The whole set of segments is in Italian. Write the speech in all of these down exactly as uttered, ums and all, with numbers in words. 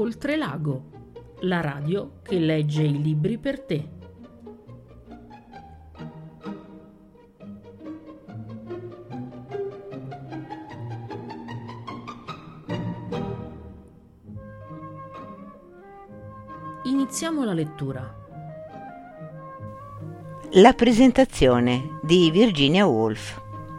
Oltre Lago, la radio che legge i libri per te. Iniziamo la lettura. La presentazione di Virginia Woolf.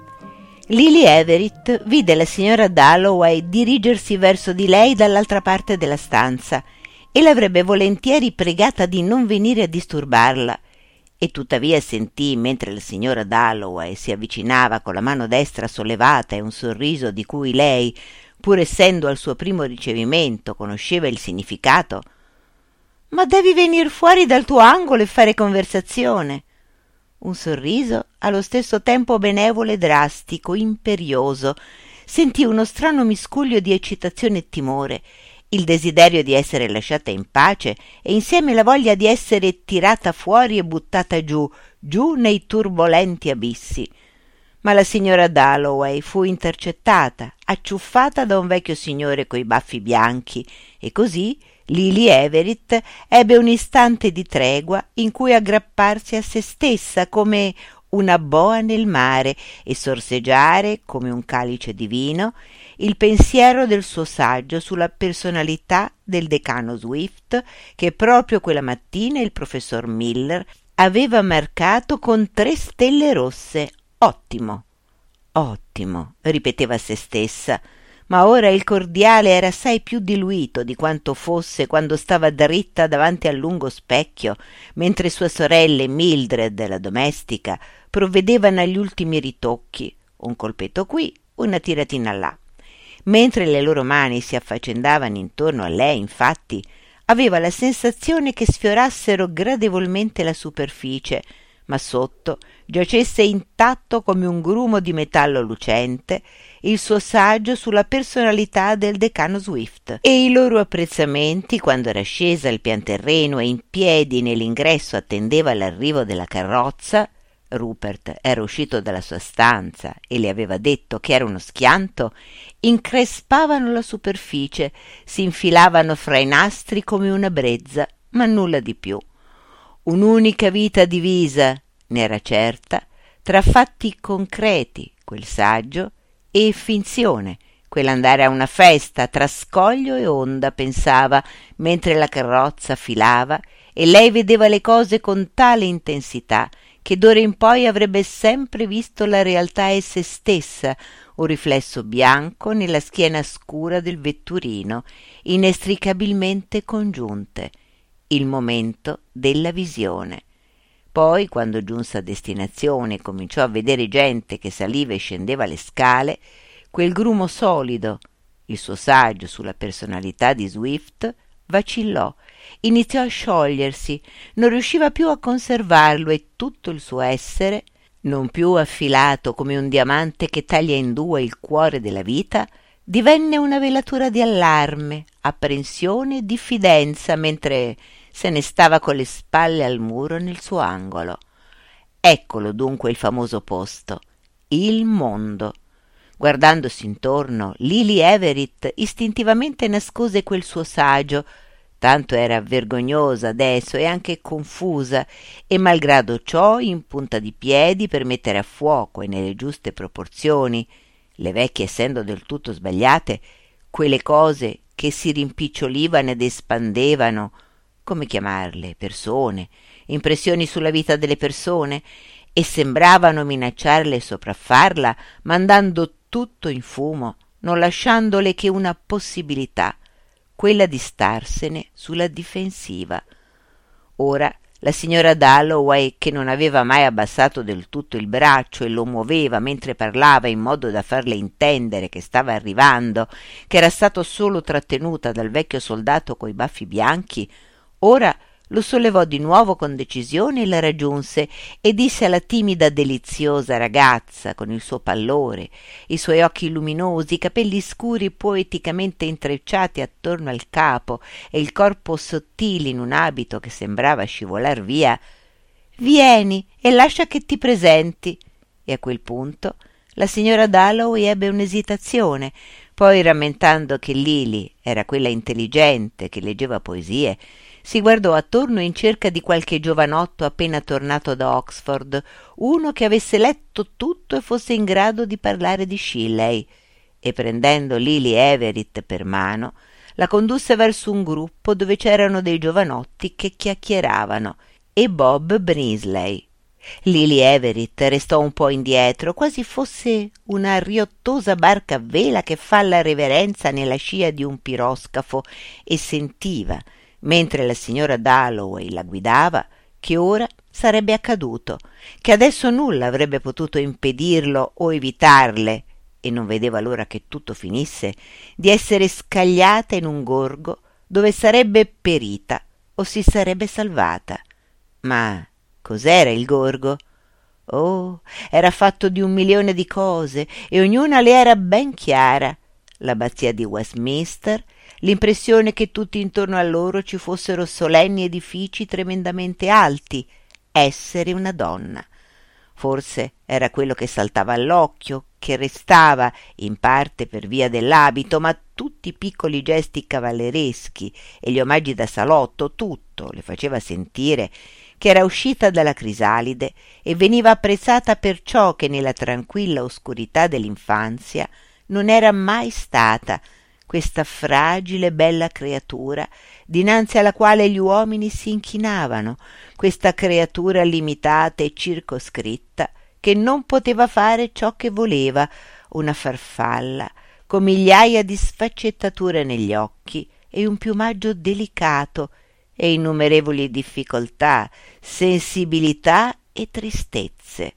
Lily Everett vide la signora Dalloway dirigersi verso di lei dall'altra parte della stanza e l'avrebbe volentieri pregata di non venire a disturbarla, e tuttavia sentì, mentre la signora Dalloway si avvicinava con la mano destra sollevata e un sorriso di cui lei, pur essendo al suo primo ricevimento, conosceva il significato: «Ma devi venir fuori dal tuo angolo e fare conversazione». Un sorriso allo stesso tempo benevolo e drastico, imperioso. Sentì uno strano miscuglio di eccitazione e timore, il desiderio di essere lasciata in pace e insieme la voglia di essere tirata fuori e buttata giù, giù nei turbolenti abissi. Ma la signora Dalloway fu intercettata, acciuffata da un vecchio signore coi baffi bianchi, e così Lily Everett ebbe un istante di tregua in cui aggrapparsi a se stessa come una boa nel mare e sorseggiare, come un calice di vino, il pensiero del suo saggio sulla personalità del decano Swift, che proprio quella mattina il professor Miller aveva marcato con tre stelle rosse. Ottimo, ottimo, ripeteva a se stessa, ma ora il cordiale era assai più diluito di quanto fosse quando stava dritta davanti al lungo specchio, mentre sue sorelle Mildred, la domestica, provvedevano agli ultimi ritocchi, un colpetto qui, una tiratina là. Mentre le loro mani si affaccendavano intorno a lei, infatti, aveva la sensazione che sfiorassero gradevolmente la superficie, ma sotto giacesse intatto come un grumo di metallo lucente il suo saggio sulla personalità del decano Swift, e i loro apprezzamenti quando era scesa al pian terreno e in piedi nell'ingresso attendeva l'arrivo della carrozza. Rupert era uscito dalla sua stanza e le aveva detto che era uno schianto, increspavano la superficie, si infilavano fra i nastri come una brezza, ma nulla di più. Un'unica vita divisa, ne era certa, tra fatti concreti, quel saggio, e finzione, quell'andare a una festa, tra scoglio e onda, pensava, mentre la carrozza filava e lei vedeva le cose con tale intensità che d'ora in poi avrebbe sempre visto la realtà e se stessa, un riflesso bianco nella schiena scura del vetturino, inestricabilmente congiunte. Il momento della visione. Poi, quando giunse a destinazione e cominciò a vedere gente che saliva e scendeva le scale, quel grumo solido, il suo saggio sulla personalità di Swift, vacillò, iniziò a sciogliersi, non riusciva più a conservarlo e tutto il suo essere, non più affilato come un diamante che taglia in due il cuore della vita, divenne una velatura di allarme, apprensione e diffidenza mentre se ne stava con le spalle al muro nel suo angolo. Eccolo dunque il famoso posto, il mondo. Guardandosi intorno, Lily Everett istintivamente nascose quel suo saggio, tanto era vergognosa adesso e anche confusa, e malgrado ciò in punta di piedi per mettere a fuoco e nelle giuste proporzioni, le vecchie essendo del tutto sbagliate, quelle cose che si rimpicciolivano ed espandevano, come chiamarle, persone, impressioni sulla vita delle persone, e sembravano minacciarle e sopraffarla, mandando tutto in fumo, non lasciandole che una possibilità, quella di starsene sulla difensiva. Ora la signora Dalloway, che non aveva mai abbassato del tutto il braccio e lo muoveva mentre parlava in modo da farle intendere che stava arrivando, che era stato solo trattenuta dal vecchio soldato coi baffi bianchi, ora lo sollevò di nuovo con decisione e la raggiunse e disse alla timida deliziosa ragazza con il suo pallore, i suoi occhi luminosi, i capelli scuri poeticamente intrecciati attorno al capo e il corpo sottile in un abito che sembrava scivolar via: «Vieni e lascia che ti presenti». E a quel punto la signora Dalloway ebbe un'esitazione, Poi, rammentando che Lily era quella intelligente che leggeva poesie, si guardò attorno in cerca di qualche giovanotto appena tornato da Oxford, uno che avesse letto tutto e fosse in grado di parlare di Shelley, e prendendo Lily Everett per mano la condusse verso un gruppo dove c'erano dei giovanotti che chiacchieravano e Bob Brinsley. Lily Everett restò un po' indietro, quasi fosse una riottosa barca a vela che fa la reverenza nella scia di un piroscafo, e sentiva, mentre la signora Dalloway la guidava, che ora sarebbe accaduto, che adesso nulla avrebbe potuto impedirlo o evitarle, e non vedeva l'ora che tutto finisse di essere scagliata in un gorgo dove sarebbe perita o si sarebbe salvata. Ma cos'era il gorgo? Oh, era fatto di un milione di cose e ognuna le era ben chiara. L'abbazia di Westminster, l'impressione che tutti intorno a loro ci fossero solenni edifici tremendamente alti, essere una donna. Forse era quello che saltava all'occhio, che restava, in parte per via dell'abito, ma tutti i piccoli gesti cavallereschi e gli omaggi da salotto, tutto le faceva sentire che era uscita dalla crisalide e veniva apprezzata per ciò che nella tranquilla oscurità dell'infanzia non era mai stata, questa fragile bella creatura dinanzi alla quale gli uomini si inchinavano, questa creatura limitata e circoscritta che non poteva fare ciò che voleva, una farfalla con migliaia di sfaccettature negli occhi e un piumaggio delicato e innumerevoli difficoltà, sensibilità e tristezze.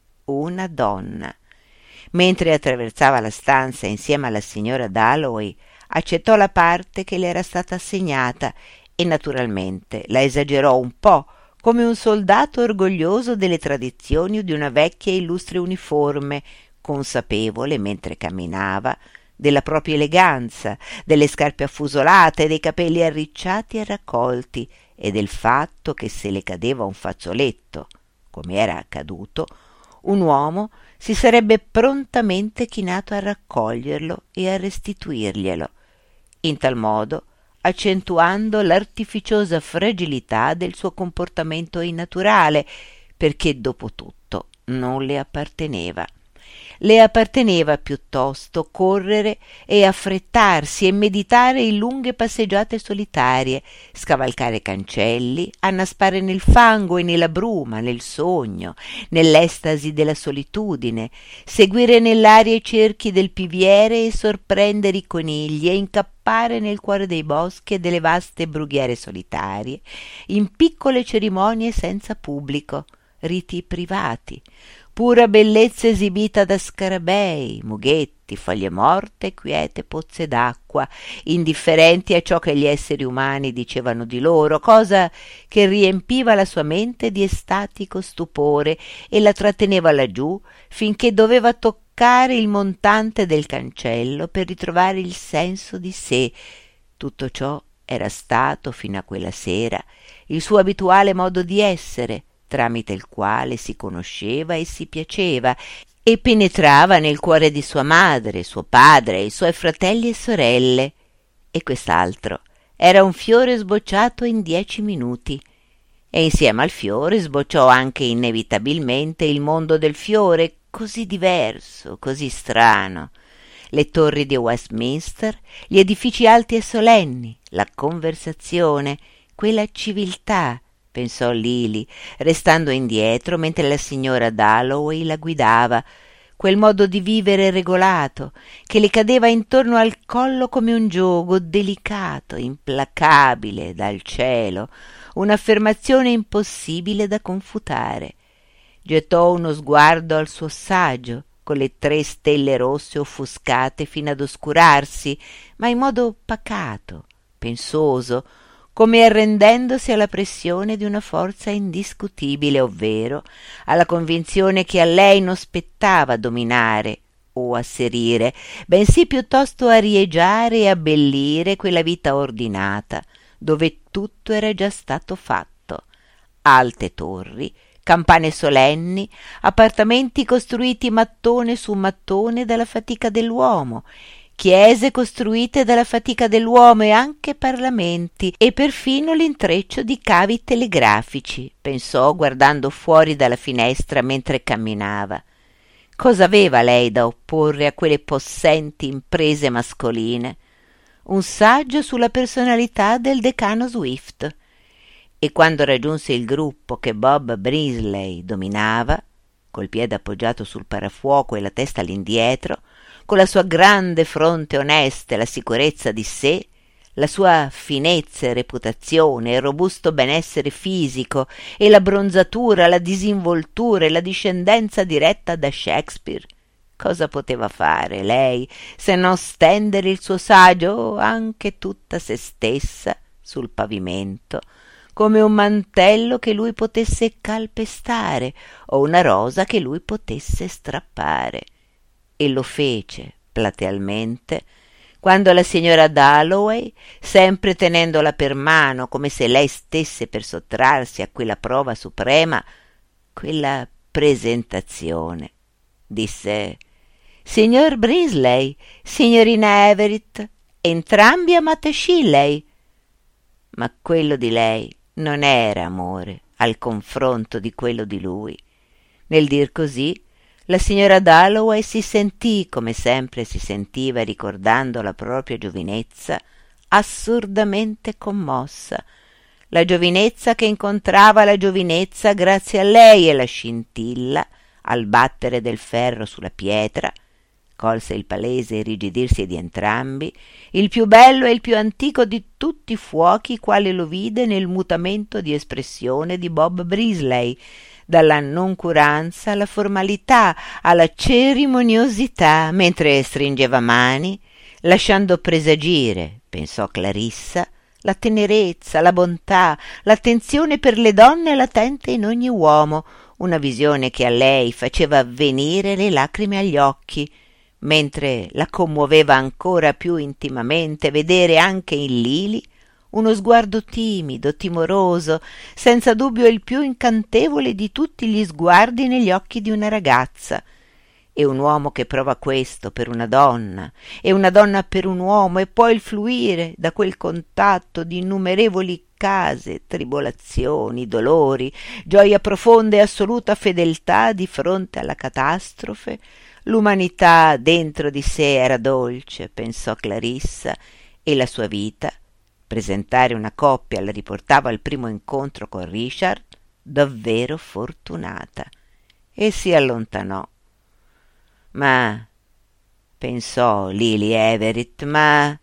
Una donna. Mentre attraversava la stanza insieme alla signora Dalloway, accettò la parte che le era stata assegnata e naturalmente la esagerò un po', come un soldato orgoglioso delle tradizioni di una vecchia e illustre uniforme, consapevole, mentre camminava, della propria eleganza, delle scarpe affusolate, dei capelli arricciati e raccolti, e del fatto che se le cadeva un fazzoletto, come era accaduto, un uomo si sarebbe prontamente chinato a raccoglierlo e a restituirglielo, in tal modo accentuando l'artificiosa fragilità del suo comportamento innaturale, perché dopo tutto non le apparteneva. Le apparteneva piuttosto correre e affrettarsi e meditare in lunghe passeggiate solitarie, scavalcare cancelli, annaspare nel fango e nella bruma, nel sogno, nell'estasi della solitudine, seguire nell'aria i cerchi del piviere e sorprendere i conigli e incappare nel cuore dei boschi e delle vaste brughiere solitarie, in piccole cerimonie senza pubblico, riti privati, pura bellezza esibita da scarabei, mughetti, foglie morte e quiete pozze d'acqua, indifferenti a ciò che gli esseri umani dicevano di loro, cosa che riempiva la sua mente di estatico stupore e la tratteneva laggiù finché doveva toccare il montante del cancello per ritrovare il senso di sé. Tutto ciò era stato, fino a quella sera, il suo abituale modo di essere, tramite il quale si conosceva e si piaceva e penetrava nel cuore di sua madre, suo padre, i suoi fratelli e sorelle. E quest'altro era un fiore sbocciato in dieci minuti, e insieme al fiore sbocciò anche inevitabilmente il mondo del fiore, così diverso, così strano. Le torri di Westminster, gli edifici alti e solenni, la conversazione, quella civiltà, pensò Lily, restando indietro mentre la signora Dalloway la guidava, quel modo di vivere regolato che le cadeva intorno al collo come un giogo delicato, implacabile dal cielo, un'affermazione impossibile da confutare. Gettò uno sguardo al suo saggio, con le tre stelle rosse offuscate fino ad oscurarsi, ma in modo pacato, pensoso, come arrendendosi alla pressione di una forza indiscutibile, ovvero alla convinzione che a lei non spettava dominare o asserire, bensì piuttosto arieggiare e abbellire quella vita ordinata, dove tutto era già stato fatto. Alte torri, campane solenni, appartamenti costruiti mattone su mattone dalla fatica dell'uomo, chiese costruite dalla fatica dell'uomo e anche parlamenti e perfino l'intreccio di cavi telegrafici, pensò guardando fuori dalla finestra mentre camminava. Cosa aveva lei da opporre a quelle possenti imprese mascoline? Un saggio sulla personalità del decano Swift. E quando raggiunse il gruppo che Bob Brisley dominava, col piede appoggiato sul parafuoco e la testa all'indietro, con la sua grande fronte onesta e la sicurezza di sé, la sua finezza e reputazione, il robusto benessere fisico e la bronzatura, la disinvoltura e la discendenza diretta da Shakespeare, cosa poteva fare lei se non stendere il suo saggio, anche tutta se stessa, sul pavimento, come un mantello che lui potesse calpestare o una rosa che lui potesse strappare? E lo fece platealmente quando la signora Dalloway, sempre tenendola per mano come se lei stesse per sottrarsi a quella prova suprema, quella presentazione, disse: «Signor Brisley, signorina Everett, entrambi amate Shelley». Ma quello di lei non era amore al confronto di quello di lui. Nel dir così, la signora Dalloway si sentì, come sempre si sentiva ricordando la propria giovinezza, assurdamente commossa. La giovinezza che incontrava la giovinezza grazie a lei, e la scintilla, al battere del ferro sulla pietra, colse il palese irrigidirsi di entrambi, il più bello e il più antico di tutti i fuochi quale lo vide nel mutamento di espressione di Bob Brisley, dalla noncuranza alla formalità, alla cerimoniosità, mentre stringeva mani, lasciando presagire, pensò Clarissa, la tenerezza, la bontà, l'attenzione per le donne latente in ogni uomo, una visione che a lei faceva venire le lacrime agli occhi, mentre la commuoveva ancora più intimamente vedere anche in Lili uno sguardo timido, timoroso, senza dubbio il più incantevole di tutti gli sguardi negli occhi di una ragazza. E un uomo che prova questo per una donna, e una donna per un uomo, e poi il fluire da quel contatto di innumerevoli case, tribolazioni, dolori, gioia profonda e assoluta fedeltà di fronte alla catastrofe. L'umanità dentro di sé era dolce, pensò Clarissa, e la sua vita, presentare una coppia la riportava al primo incontro con Richard, davvero fortunata, e si allontanò. Ma, pensò Lily Everett, ma,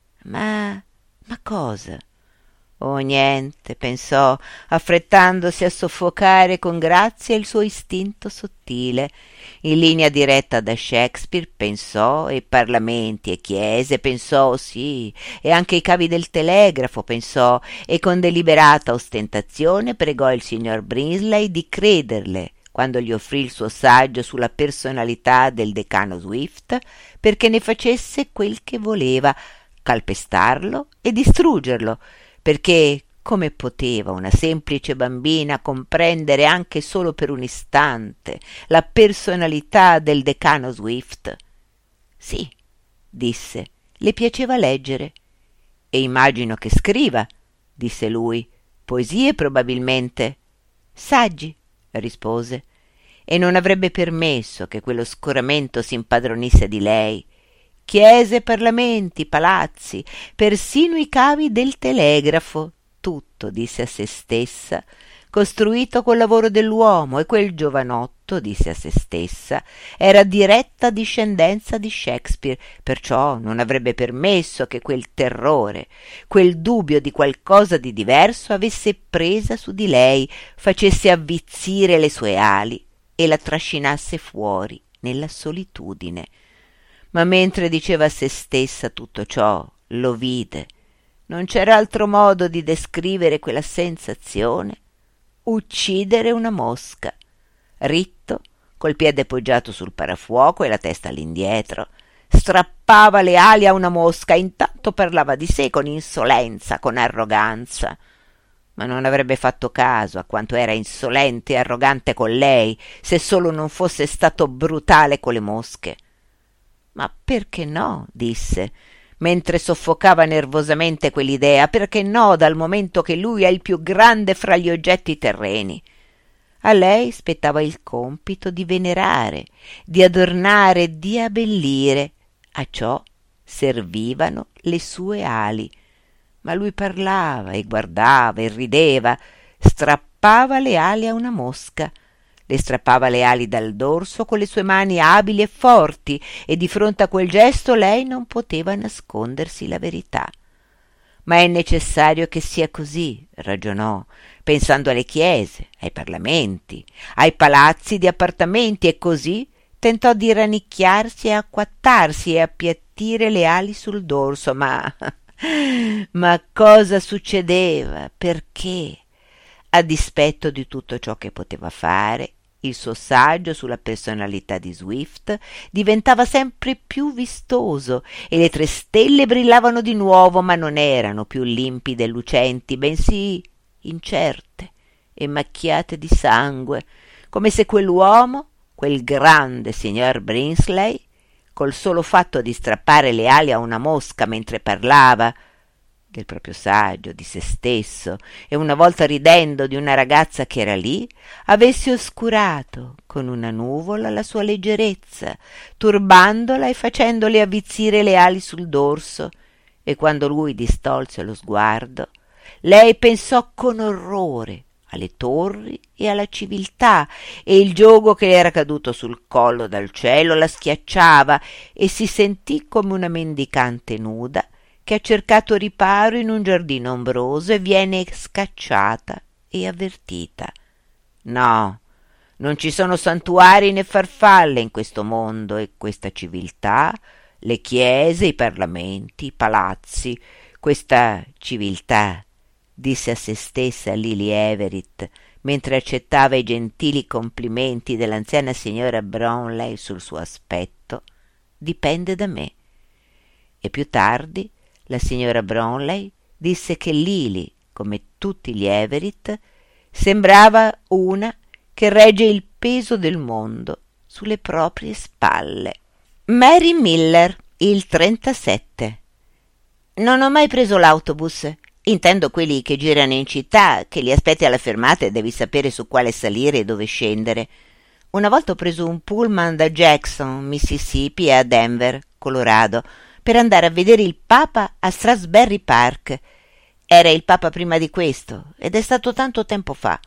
ma, ma cosa? Oh, niente, pensò, affrettandosi a soffocare con grazia il suo istinto sottile. In linea diretta da Shakespeare, pensò, e parlamenti e chiese, pensò, sì, e anche i cavi del telegrafo, pensò, e con deliberata ostentazione pregò il signor Brisley di crederle quando gli offrì il suo saggio sulla personalità del decano Swift, perché ne facesse quel che voleva, calpestarlo e distruggerlo, perché come poteva una semplice bambina comprendere anche solo per un istante la personalità del decano Swift? Sì, disse, le piaceva leggere. E immagino che scriva, disse lui, poesie probabilmente. Saggi, rispose, e non avrebbe permesso che quello scoramento si impadronisse di lei. Chiese, parlamenti, palazzi, persino i cavi del telegrafo, tutto, disse a se stessa, costruito col lavoro dell'uomo, e quel giovanotto, disse a se stessa, era diretta discendenza di Shakespeare, perciò non avrebbe permesso che quel terrore, quel dubbio di qualcosa di diverso avesse presa su di lei, facesse avvizzire le sue ali e la trascinasse fuori nella solitudine. Ma mentre diceva a se stessa tutto ciò, lo vide. Non c'era altro modo di descrivere quella sensazione. Uccidere una mosca. Ritto, col piede poggiato sul parafuoco e la testa all'indietro, strappava le ali a una mosca e intanto parlava di sé con insolenza, con arroganza. Ma non avrebbe fatto caso a quanto era insolente e arrogante con lei, se solo non fosse stato brutale con le mosche. Ma perché no? Disse, mentre soffocava nervosamente quell'idea. Perché no, dal momento che lui è il più grande fra gli oggetti terreni? A lei spettava il compito di venerare, di adornare, di abbellire. A ciò servivano le sue ali. Ma lui parlava e guardava e rideva, strappava le ali a una mosca, le strappava le ali dal dorso con le sue mani abili e forti, e di fronte a quel gesto lei non poteva nascondersi la verità. Ma è necessario che sia così, ragionò, pensando alle chiese, ai parlamenti, ai palazzi di appartamenti, e così tentò di rannicchiarsi e acquattarsi e appiattire le ali sul dorso, ma... ma cosa succedeva? Perché? A dispetto di tutto ciò che poteva fare, il suo saggio sulla personalità di Swift diventava sempre più vistoso e le tre stelle brillavano di nuovo, ma non erano più limpide e lucenti, bensì incerte e macchiate di sangue, come se quell'uomo, quel grande signor Brinsley, col solo fatto di strappare le ali a una mosca mentre parlava del proprio saggio, di se stesso, e una volta ridendo di una ragazza che era lì, avesse oscurato con una nuvola la sua leggerezza, turbandola e facendole avvizzire le ali sul dorso. E quando lui distolse lo sguardo, lei pensò con orrore alle torri e alla civiltà, e il giogo che le era caduto sul collo dal cielo la schiacciava, e si sentì come una mendicante nuda che ha cercato riparo in un giardino ombroso e viene scacciata e avvertita. No, non ci sono santuari né farfalle in questo mondo e questa civiltà, le chiese, i parlamenti, i palazzi, questa civiltà, disse a se stessa Lily Everett, mentre accettava i gentili complimenti dell'anziana signora Brownley sul suo aspetto, dipende da me. E più tardi la signora Brownley disse che Lily, come tutti gli Everett, sembrava una che regge il peso del mondo sulle proprie spalle. Mary Miller, il trentasette. Non ho mai preso l'autobus. Intendo quelli che girano in città, che li aspetti alla fermata e devi sapere su quale salire e dove scendere. Una volta ho preso un pullman da Jackson, Mississippi, e a Denver, Colorado, per andare a vedere il Papa a Strasberry Park. Era il Papa prima di questo, ed è stato tanto tempo fa.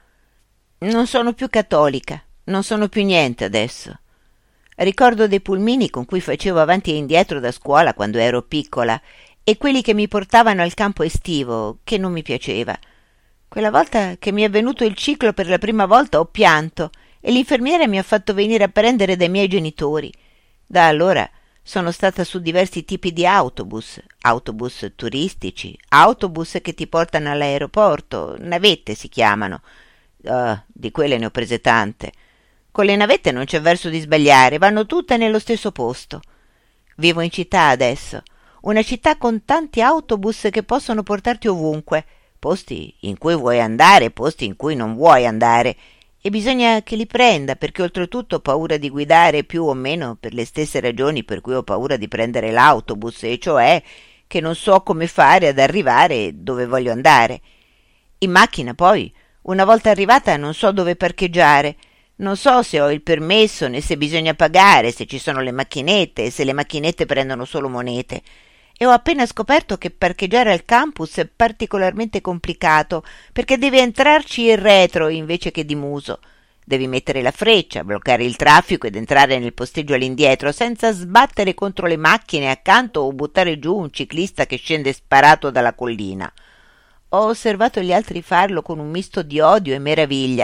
Non sono più cattolica, non sono più niente adesso. Ricordo dei pulmini con cui facevo avanti e indietro da scuola quando ero piccola, e quelli che mi portavano al campo estivo, che non mi piaceva. Quella volta che mi è venuto il ciclo per la prima volta ho pianto, e l'infermiera mi ha fatto venire a prendere dai miei genitori. Da allora sono stata su diversi tipi di autobus, autobus turistici, autobus che ti portano all'aeroporto, navette si chiamano. Uh, di quelle ne ho prese tante. Con le navette non c'è verso di sbagliare, vanno tutte nello stesso posto. Vivo in città adesso, una città con tanti autobus che possono portarti ovunque, posti in cui vuoi andare, posti in cui non vuoi andare, e bisogna che li prenda, perché oltretutto ho paura di guidare più o meno per le stesse ragioni per cui ho paura di prendere l'autobus, e cioè che non so come fare ad arrivare dove voglio andare. In macchina poi, una volta arrivata, non so dove parcheggiare, non so se ho il permesso né se bisogna pagare, se ci sono le macchinette e se le macchinette prendono solo monete. E ho appena scoperto che parcheggiare al campus è particolarmente complicato, perché devi entrarci in retro invece che di muso. Devi mettere la freccia, bloccare il traffico ed entrare nel posteggio all'indietro, senza sbattere contro le macchine accanto o buttare giù un ciclista che scende sparato dalla collina. Ho osservato gli altri farlo con un misto di odio e meraviglia.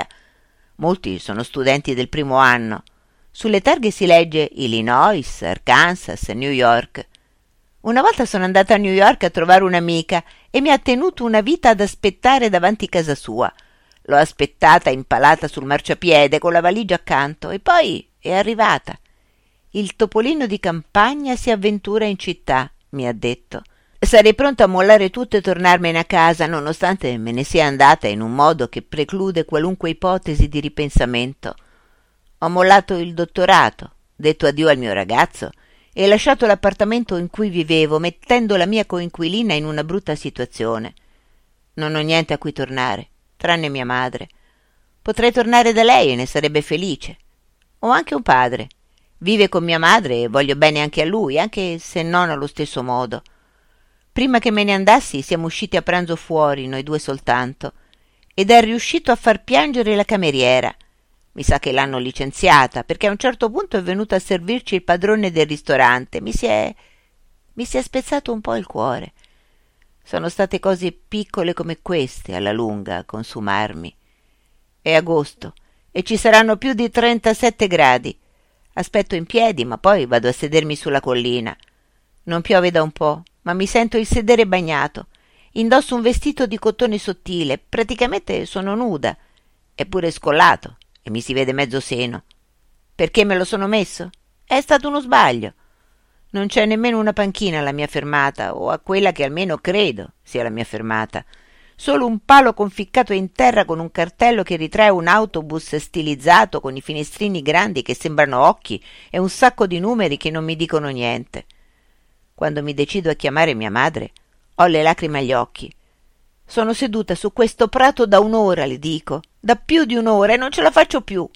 Molti sono studenti del primo anno. Sulle targhe si legge Illinois, Arkansas, New York. Una volta sono andata a New York a trovare un'amica e mi ha tenuto una vita ad aspettare davanti casa sua. L'ho aspettata impalata sul marciapiede con la valigia accanto e poi è arrivata. Il topolino di campagna si avventura in città, mi ha detto. Sarei pronta a mollare tutto e tornarmene a casa, nonostante me ne sia andata in un modo che preclude qualunque ipotesi di ripensamento. Ho mollato il dottorato, detto addio al mio ragazzo e lasciato l'appartamento in cui vivevo, mettendo la mia coinquilina in una brutta situazione. Non ho niente a cui tornare, tranne mia madre. Potrei tornare da lei e ne sarebbe felice. Ho anche un padre. Vive con mia madre e voglio bene anche a lui, anche se non allo stesso modo. Prima che me ne andassi siamo usciti a pranzo fuori, noi due soltanto, ed è riuscito a far piangere la cameriera. Mi sa che l'hanno licenziata, perché a un certo punto è venuto a servirci il padrone del ristorante. Mi si è... mi si è spezzato un po' il cuore. Sono state cose piccole come queste, alla lunga, a consumarmi. È agosto e ci saranno più di trentasette gradi. Aspetto in piedi, ma poi vado a sedermi sulla collina. Non piove da un po', ma mi sento il sedere bagnato. Indosso un vestito di cotone sottile, praticamente sono nuda, eppure scollato, e mi si vede mezzo seno. Perché me lo sono messo? È stato uno sbaglio. Non c'è nemmeno una panchina alla mia fermata, o a quella che almeno credo sia la mia fermata. Solo un palo conficcato in terra con un cartello che ritrae un autobus stilizzato con i finestrini grandi che sembrano occhi e un sacco di numeri che non mi dicono niente. Quando mi decido a chiamare mia madre, ho le lacrime agli occhi. Sono seduta su questo prato da un'ora, le dico, da più di un'ora, e non ce la faccio più.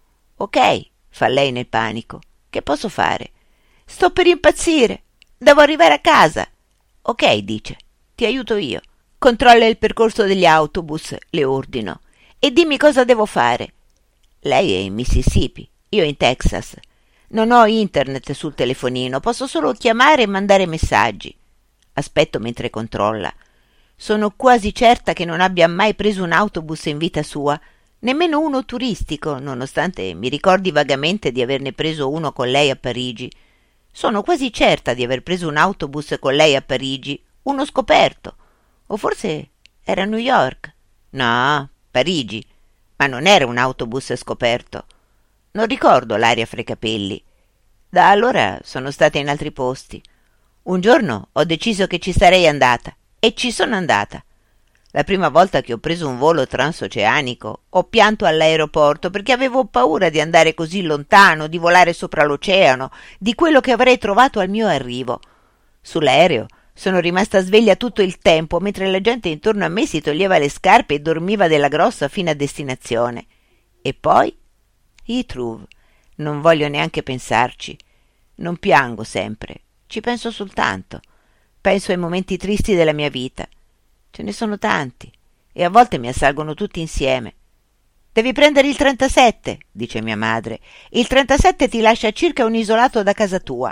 Ok, fa lei nel panico. Che posso fare? Sto per impazzire. Devo arrivare a casa. Ok, dice, ti aiuto io. Controlla il percorso degli autobus, le ordino, e dimmi cosa devo fare. Lei è in Mississippi, io in Texas. Non ho internet sul telefonino, posso solo chiamare e mandare messaggi. Aspetto mentre controlla. Sono quasi certa che non abbia mai preso un autobus in vita sua, nemmeno uno turistico, nonostante mi ricordi vagamente di averne preso uno con lei a Parigi. Sono quasi certa di aver preso un autobus con lei a Parigi, uno scoperto. O forse era a New York. No, Parigi. Ma non era un autobus scoperto. Non ricordo l'aria fra i capelli. Da allora sono stata in altri posti. Un giorno ho deciso che ci sarei andata, e ci sono andata. La prima volta che ho preso un volo transoceanico ho pianto all'aeroporto perché avevo paura di andare così lontano, di volare sopra l'oceano, di quello che avrei trovato al mio arrivo. Sull'aereo sono rimasta sveglia tutto il tempo, mentre la gente intorno a me si toglieva le scarpe e dormiva della grossa fino a destinazione. E poi? Heathrow. Non voglio neanche pensarci. Non piango sempre, ci penso soltanto. Penso ai momenti tristi della mia vita. Ce ne sono tanti, e a volte mi assalgono tutti insieme. Devi prendere il trentasette, dice mia madre. Il trentasette ti lascia circa un isolato da casa tua.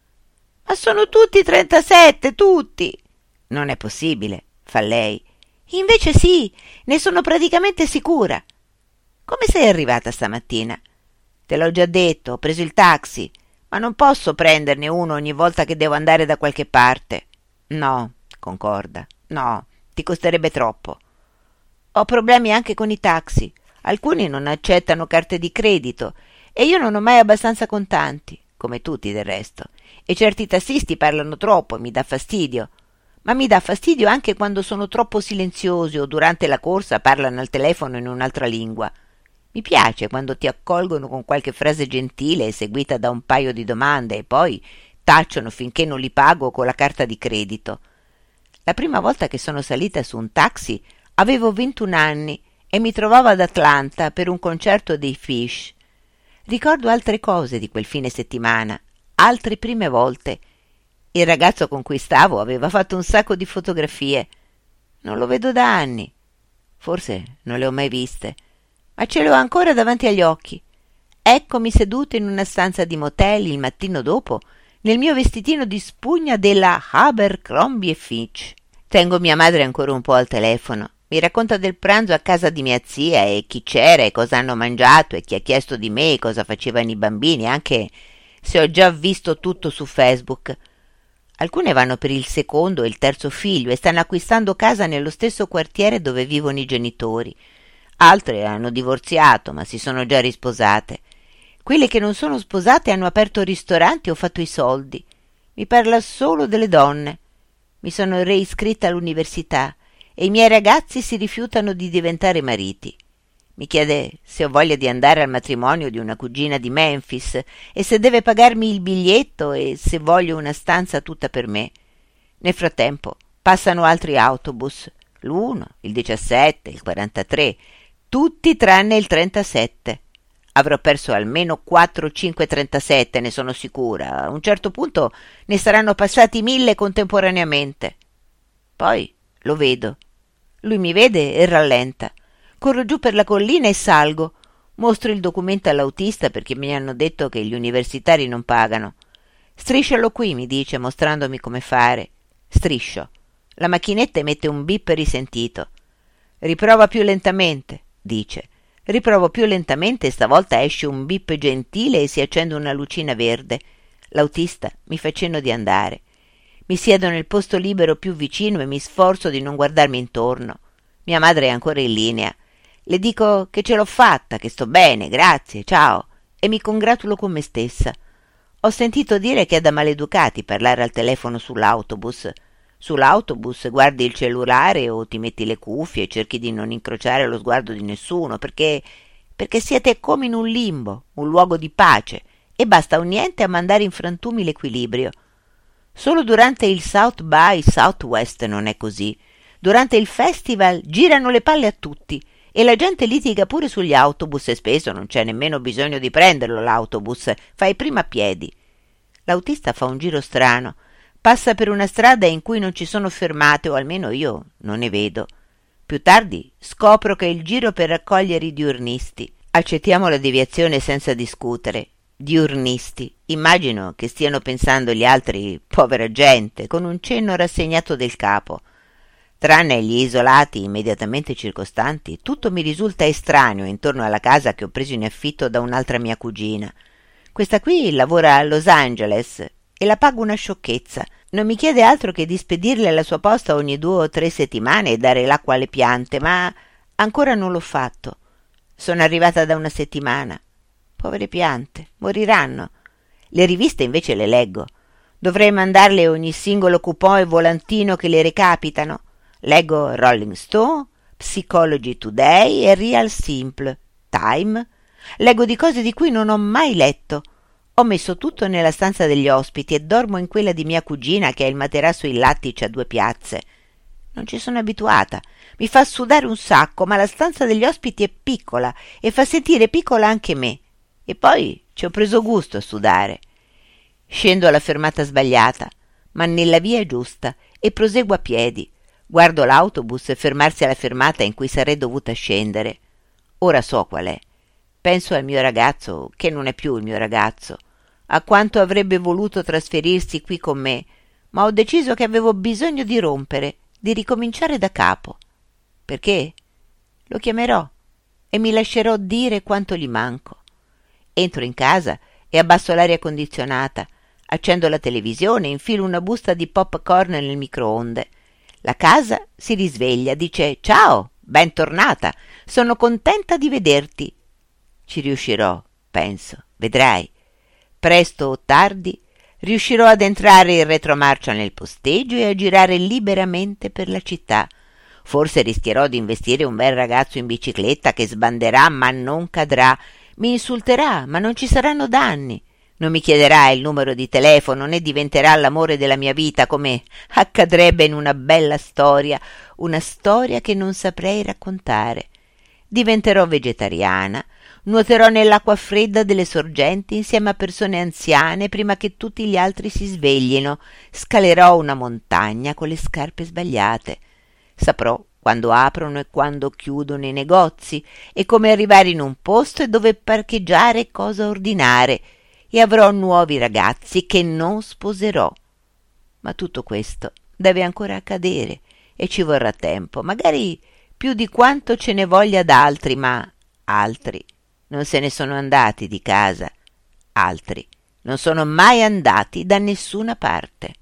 Ma sono tutti trentasette, tutti! Non è possibile, fa lei. Invece sì, ne sono praticamente sicura. Come sei arrivata stamattina? Te l'ho già detto, ho preso il taxi, ma non posso prenderne uno ogni volta che devo andare da qualche parte. No, concorda, no, ti costerebbe troppo. Ho problemi anche con i taxi. Alcuni non accettano carte di credito e io non ho mai abbastanza contanti, come tutti del resto. E certi tassisti parlano troppo e mi dà fastidio. Ma mi dà fastidio anche quando sono troppo silenziosi o durante la corsa parlano al telefono in un'altra lingua. Mi piace quando ti accolgono con qualche frase gentile seguita da un paio di domande e poi tacciono finché non li pago con la carta di credito. La prima volta che sono salita su un taxi avevo ventuno anni e mi trovavo ad Atlanta per un concerto dei Fish. Ricordo altre cose di quel fine settimana, altre prime volte. Il ragazzo con cui stavo aveva fatto un sacco di fotografie. Non lo vedo da anni. Forse non le ho mai viste, ma ce l'ho ancora davanti agli occhi. Eccomi seduta in una stanza di motel il mattino dopo, nel mio vestitino di spugna della Abercrombie e Fitch. Tengo mia madre ancora un po' al telefono. Mi racconta del pranzo a casa di mia zia e chi c'era e cosa hanno mangiato e chi ha chiesto di me e cosa facevano i bambini, anche se ho già visto tutto su Facebook. Alcune vanno per il secondo e il terzo figlio e stanno acquistando casa nello stesso quartiere dove vivono i genitori. Altre hanno divorziato, ma si sono già risposate. Quelle che non sono sposate hanno aperto ristoranti o fatto i soldi. Mi parla solo delle donne. Mi sono reiscritta all'università e i miei ragazzi si rifiutano di diventare mariti. Mi chiede se ho voglia di andare al matrimonio di una cugina di Memphis e se deve pagarmi il biglietto e se voglio una stanza tutta per me. Nel frattempo passano altri autobus, l'uno, il diciassette, il quarantatré, tutti tranne il trentasette. Avrò perso almeno quattro o cinque trentasette, ne sono sicura. A un certo punto ne saranno passati mille contemporaneamente. Poi lo vedo. Lui mi vede e rallenta. Corro giù per la collina e salgo. Mostro il documento all'autista perché mi hanno detto che gli universitari non pagano. Striscialo qui, mi dice, mostrandomi come fare. Striscio. La macchinetta emette un bip risentito. Riprova più lentamente, dice. Riprovo più lentamente e stavolta esce un bip gentile e si accende una lucina verde. L'autista mi fa cenno di andare. Mi siedo nel posto libero più vicino e mi sforzo di non guardarmi intorno. Mia madre è ancora in linea. Le dico che ce l'ho fatta, che sto bene, grazie, ciao, e mi congratulo con me stessa. Ho sentito dire che è da maleducati parlare al telefono sull'autobus. Sull'autobus guardi il cellulare o ti metti le cuffie e cerchi di non incrociare lo sguardo di nessuno, perché, perché siete come in un limbo, un luogo di pace, e basta un niente a mandare in frantumi l'equilibrio. Solo durante il South by Southwest non è così. Durante il festival girano le palle a tutti e la gente litiga pure sugli autobus e spesso non c'è nemmeno bisogno di prenderlo l'autobus, fai prima a piedi. L'autista fa un giro strano, passa per una strada in cui non ci sono fermate, o almeno io non ne vedo. Più tardi scopro che è il giro per raccogliere i diurnisti. Accettiamo la deviazione senza discutere. Diurnisti. Immagino che stiano pensando gli altri, povera gente, con un cenno rassegnato del capo. Tranne gli isolati immediatamente circostanti, tutto mi risulta estraneo intorno alla casa che ho preso in affitto da un'altra mia cugina. Questa qui lavora a Los Angeles e la pago una sciocchezza. Non mi chiede altro che di spedirle la sua posta ogni due o tre settimane e dare l'acqua alle piante, ma ancora non l'ho fatto. Sono arrivata da una settimana. Povere piante, moriranno. Le riviste invece le leggo. Dovrei mandarle ogni singolo coupon e volantino che le recapitano. Leggo Rolling Stone, Psychology Today e Real Simple, Time. Leggo di cose di cui non ho mai letto. Ho messo tutto nella stanza degli ospiti e dormo in quella di mia cugina che ha il materasso in lattice a due piazze. Non ci sono abituata. Mi fa sudare un sacco, ma la stanza degli ospiti è piccola e fa sentire piccola anche me. E poi ci ho preso gusto a sudare. Scendo alla fermata sbagliata, ma nella via giusta, e proseguo a piedi. Guardo l'autobus fermarsi alla fermata in cui sarei dovuta scendere. Ora so qual è. Penso al mio ragazzo, che non è più il mio ragazzo, a quanto avrebbe voluto trasferirsi qui con me, ma ho deciso che avevo bisogno di rompere, di ricominciare da capo. Perché? Lo chiamerò e mi lascerò dire quanto gli manco. Entro in casa e abbasso l'aria condizionata, accendo la televisione e infilo una busta di popcorn nel microonde. La casa si risveglia, dice «Ciao, bentornata, sono contenta di vederti». Ci riuscirò, penso, vedrai. Presto o tardi riuscirò ad entrare in retromarcia nel posteggio e a girare liberamente per la città. Forse rischierò di investire un bel ragazzo in bicicletta che sbanderà ma non cadrà. Mi insulterà, ma non ci saranno danni. Non mi chiederà il numero di telefono, né diventerà l'amore della mia vita, come accadrebbe in una bella storia, una storia che non saprei raccontare. Diventerò vegetariana, nuoterò nell'acqua fredda delle sorgenti insieme a persone anziane prima che tutti gli altri si sveglino, scalerò una montagna con le scarpe sbagliate. Saprò quando aprono e quando chiudono i negozi e come arrivare in un posto e dove parcheggiare e cosa ordinare, e avrò nuovi ragazzi che non sposerò. Ma tutto questo deve ancora accadere e ci vorrà tempo, magari più di quanto ce ne voglia da altri, ma altri non se ne sono andati di casa, altri non sono mai andati da nessuna parte.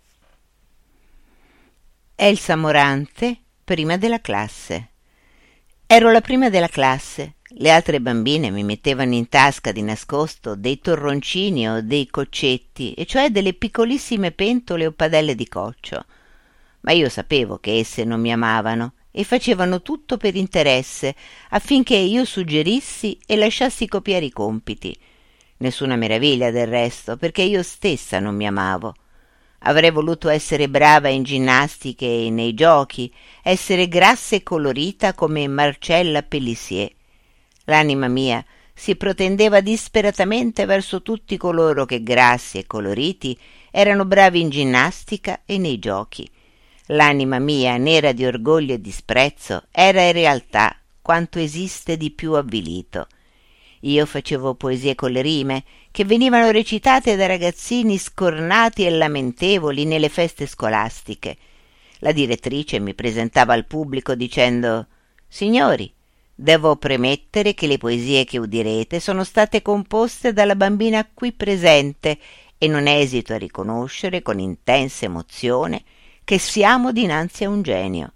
Elsa Morante, prima della classe. Ero la prima della classe. Le altre bambine mi mettevano in tasca di nascosto dei torroncini o dei coccetti, e cioè delle piccolissime pentole o padelle di coccio. Ma io sapevo che esse non mi amavano e facevano tutto per interesse, affinché io suggerissi e lasciassi copiare i compiti. Nessuna meraviglia del resto, perché io stessa non mi amavo. Avrei voluto essere brava in ginnastica e nei giochi, essere grassa e colorita come Marcella Pelissier. L'anima mia si protendeva disperatamente verso tutti coloro che, grassi e coloriti, erano bravi in ginnastica e nei giochi. L'anima mia, nera di orgoglio e disprezzo, era in realtà quanto esiste di più avvilito. Io facevo poesie con le rime, che venivano recitate da ragazzini scornati e lamentevoli nelle feste scolastiche. La direttrice mi presentava al pubblico dicendo: «Signori, devo premettere che le poesie che udirete sono state composte dalla bambina qui presente e non esito a riconoscere con intensa emozione che siamo dinanzi a un genio».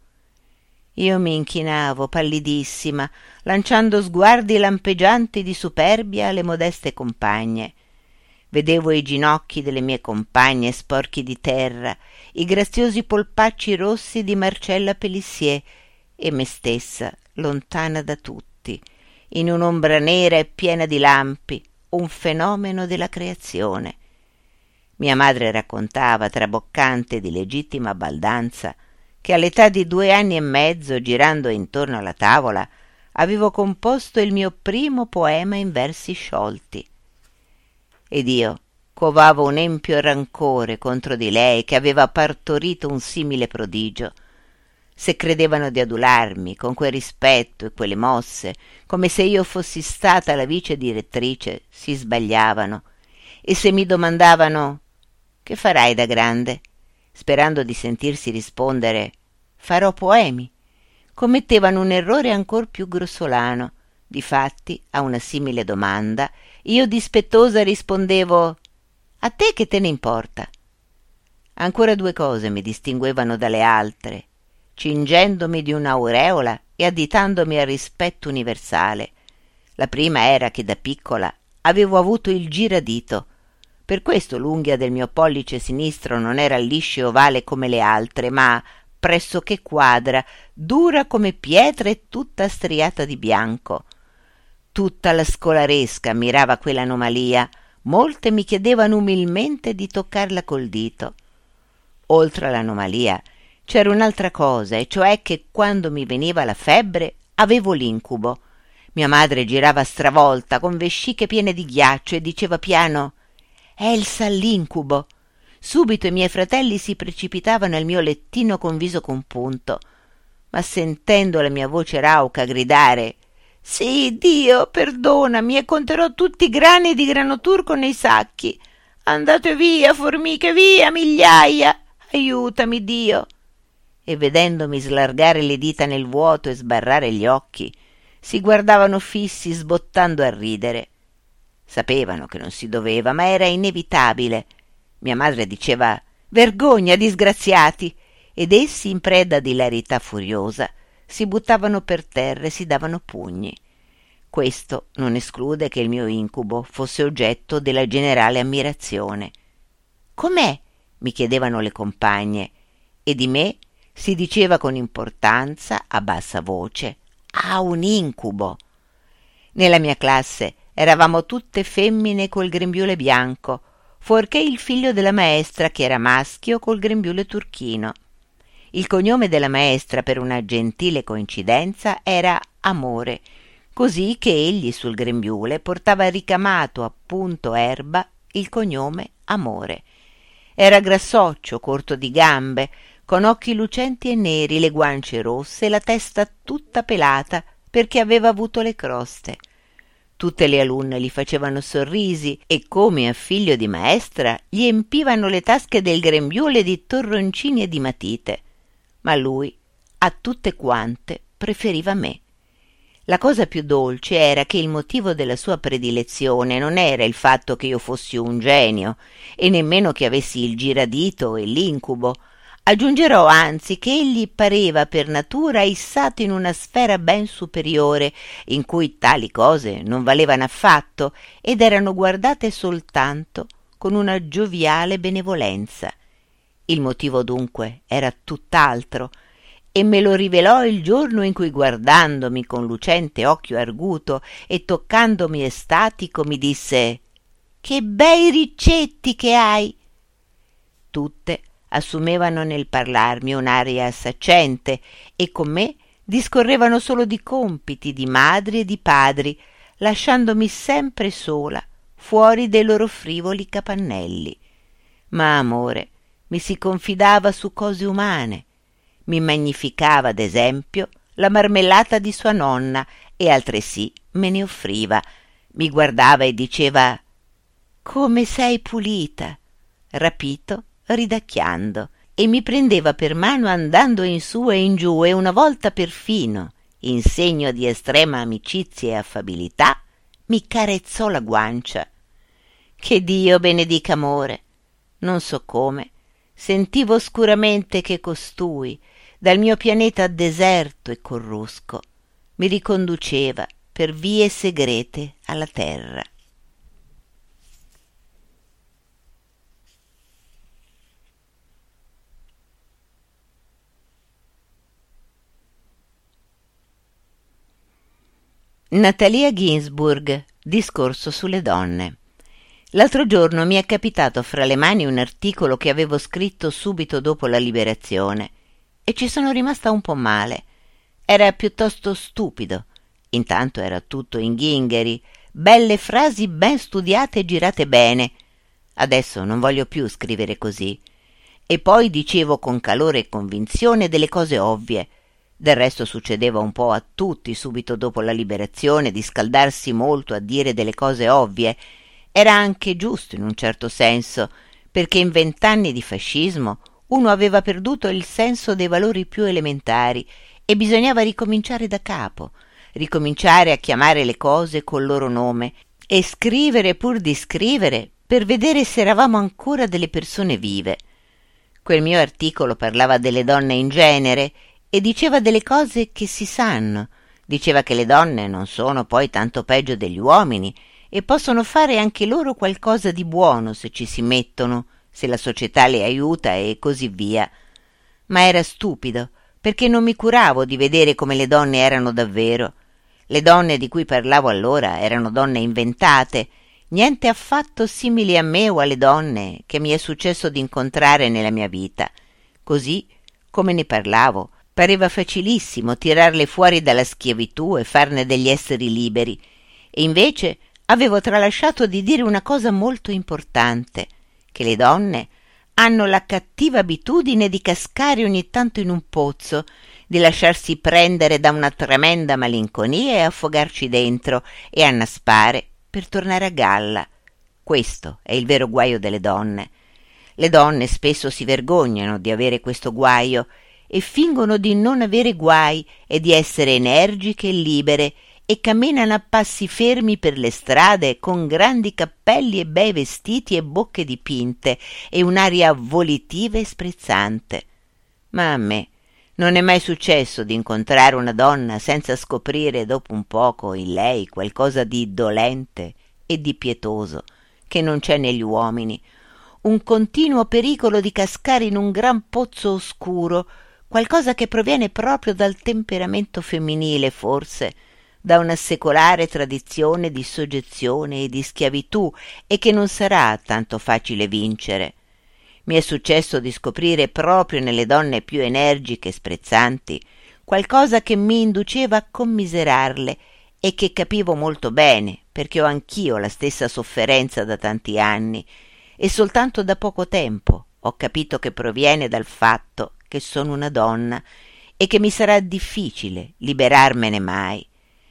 Io mi inchinavo pallidissima, lanciando sguardi lampeggianti di superbia alle modeste compagne. Vedevo i ginocchi delle mie compagne sporchi di terra, i graziosi polpacci rossi di Marcella Pelissier e me stessa lontana da tutti, in un'ombra nera e piena di lampi, un fenomeno della creazione. Mia madre raccontava, traboccante di legittima baldanza, che all'età di due anni e mezzo, girando intorno alla tavola, avevo composto il mio primo poema in versi sciolti. Ed io covavo un empio rancore contro di lei che aveva partorito un simile prodigio. Se credevano di adularmi con quel rispetto e quelle mosse, come se io fossi stata la vice direttrice, si sbagliavano. E se mi domandavano: «Che farai da grande?», sperando di sentirsi rispondere «Farò poemi», commettevano un errore ancor più grossolano. Difatti, a una simile domanda, io dispettosa rispondevo: «A te che te ne importa?». Ancora due cose mi distinguevano dalle altre, cingendomi di un'aureola e additandomi al rispetto universale. La prima era che da piccola avevo avuto il giradito. Per questo l'unghia del mio pollice sinistro non era liscia e ovale come le altre, ma pressoché quadra, dura come pietra e tutta striata di bianco. Tutta la scolaresca ammirava quell'anomalia, molte mi chiedevano umilmente di toccarla col dito. Oltre all'anomalia c'era un'altra cosa, e cioè che quando mi veniva la febbre avevo l'incubo. Mia madre girava stravolta, con vesciche piene di ghiaccio, e diceva piano: «Elsa ha l'incubo». Subito i miei fratelli si precipitavano al mio lettino con viso compunto, ma sentendo la mia voce rauca gridare: «Sì, Dio, perdonami, e conterò tutti i grani di grano turco nei sacchi. Andate via, formiche, via, migliaia! Aiutami, Dio!» E vedendomi slargare le dita nel vuoto e sbarrare gli occhi, si guardavano fissi, sbottando a ridere. Sapevano che non si doveva, ma era inevitabile. Mia madre diceva: «Vergogna, disgraziati!» ed essi, in preda ad ilarità furiosa, si buttavano per terra e si davano pugni. Questo non esclude che il mio incubo fosse oggetto della generale ammirazione. «Com'è?» mi chiedevano le compagne, e di me si diceva con importanza, a bassa voce: «Ha un incubo». Nella mia classe eravamo tutte femmine col grembiule bianco, fuorché il figlio della maestra, che era maschio col grembiule turchino. Il cognome della maestra, per una gentile coincidenza, era Amore, così che egli sul grembiule portava ricamato a punto erba il cognome Amore. Era grassoccio, corto di gambe, con occhi lucenti e neri, le guance rosse e la testa tutta pelata perché aveva avuto le croste. Tutte le alunne gli facevano sorrisi e, come a figlio di maestra, gli empivano le tasche del grembiule di torroncini e di matite. Ma lui, a tutte quante, preferiva me. La cosa più dolce era che il motivo della sua predilezione non era il fatto che io fossi un genio e nemmeno che avessi il giradito e l'incubo. Aggiungerò anzi che egli pareva per natura issato in una sfera ben superiore, in cui tali cose non valevano affatto ed erano guardate soltanto con una gioviale benevolenza. Il motivo dunque era tutt'altro, e me lo rivelò il giorno in cui, guardandomi con lucente occhio arguto e toccandomi estatico, mi disse: «Che bei riccetti che hai!» Tutte assumevano nel parlarmi un'aria saccente e con me discorrevano solo di compiti, di madri e di padri, lasciandomi sempre sola, fuori dei loro frivoli capannelli. Ma amore mi si confidava su cose umane, mi magnificava, ad esempio, la marmellata di sua nonna e altresì me ne offriva, mi guardava e diceva: «Come sei pulita!» rapito ridacchiando, e mi prendeva per mano andando in su e in giù, e una volta perfino, in segno di estrema amicizia e affabilità, mi carezzò la guancia. Che Dio benedica amore! Non so come, sentivo oscuramente che costui, dal mio pianeta deserto e corrusco, mi riconduceva per vie segrete alla terra. Natalia Ginzburg, discorso sulle donne. L'altro giorno mi è capitato fra le mani un articolo che avevo scritto subito dopo la liberazione e ci sono rimasta un po' male. Era piuttosto stupido, intanto era tutto in ghingheri, belle frasi ben studiate e girate bene. Adesso non voglio più scrivere così. E poi dicevo con calore e convinzione delle cose ovvie. Del resto succedeva un po' a tutti subito dopo la liberazione di scaldarsi molto a dire delle cose ovvie. Era anche giusto in un certo senso, perché in vent'anni di fascismo uno aveva perduto il senso dei valori più elementari e bisognava ricominciare da capo, ricominciare a chiamare le cose col loro nome e scrivere pur di scrivere per vedere se eravamo ancora delle persone vive. Quel mio articolo parlava delle donne in genere e diceva delle cose che si sanno, diceva che le donne non sono poi tanto peggio degli uomini e possono fare anche loro qualcosa di buono se ci si mettono, se la società le aiuta e così via. Ma era stupido, perché non mi curavo di vedere come le donne erano davvero. Le donne di cui parlavo allora erano donne inventate, niente affatto simili a me o alle donne che mi è successo di incontrare nella mia vita. Così, come ne parlavo, pareva facilissimo tirarle fuori dalla schiavitù e farne degli esseri liberi, e invece avevo tralasciato di dire una cosa molto importante, che le donne hanno la cattiva abitudine di cascare ogni tanto in un pozzo, di lasciarsi prendere da una tremenda malinconia e affogarci dentro e annaspare per tornare a galla. Questo è il vero guaio delle donne. Le donne spesso si vergognano di avere questo guaio e fingono di non avere guai e di essere energiche e libere e camminano a passi fermi per le strade con grandi cappelli e bei vestiti e bocche dipinte e un'aria volitiva e sprezzante. Ma a me non è mai successo di incontrare una donna senza scoprire dopo un poco in lei qualcosa di dolente e di pietoso che non c'è negli uomini, un continuo pericolo di cascare in un gran pozzo oscuro, qualcosa che proviene proprio dal temperamento femminile, forse, da una secolare tradizione di soggezione e di schiavitù, e che non sarà tanto facile vincere. Mi è successo di scoprire proprio nelle donne più energiche e sprezzanti qualcosa che mi induceva a commiserarle e che capivo molto bene, perché ho anch'io la stessa sofferenza da tanti anni, e soltanto da poco tempo ho capito che proviene dal fatto che sono una donna e che mi sarà difficile liberarmene mai.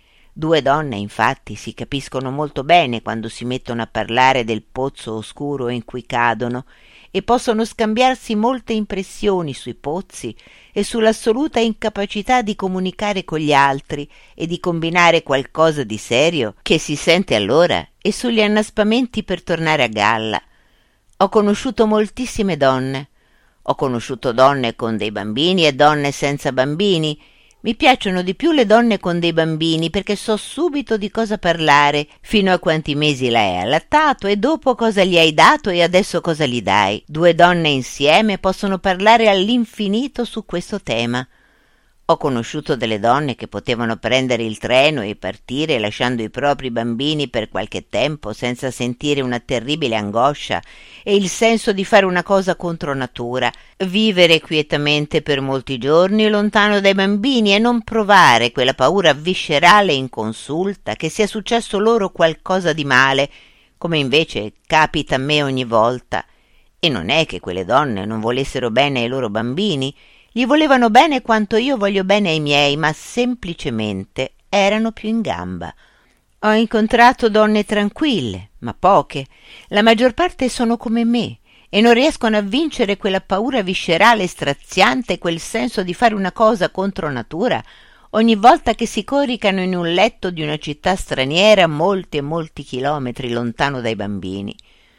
Due donne, infatti, si capiscono molto bene quando si mettono a parlare del pozzo oscuro in cui cadono e possono scambiarsi molte impressioni sui pozzi e sull'assoluta incapacità di comunicare con gli altri e di combinare qualcosa di serio che si sente allora e sugli annaspamenti per tornare a galla. Ho conosciuto moltissime donne. Ho conosciuto donne con dei bambini e donne senza bambini. Mi piacciono di più le donne con dei bambini perché so subito di cosa parlare, fino a quanti mesi l'hai allattato e dopo cosa gli hai dato e adesso cosa gli dai. Due donne insieme possono parlare all'infinito su questo tema. Ho conosciuto delle donne che potevano prendere il treno e partire lasciando i propri bambini per qualche tempo senza sentire una terribile angoscia e il senso di fare una cosa contro natura, vivere quietamente per molti giorni lontano dai bambini e non provare quella paura viscerale e inconsulta che sia successo loro qualcosa di male, come invece capita a me ogni volta. E non è che quelle donne non volessero bene ai loro bambini, gli volevano bene quanto io voglio bene ai miei, ma semplicemente erano più in gamba. Ho incontrato donne tranquille, ma poche. La maggior parte sono come me e non riescono a vincere quella paura viscerale e straziante, quel senso di fare una cosa contro natura, ogni volta che si coricano in un letto di una città straniera molti e molti chilometri lontano dai bambini.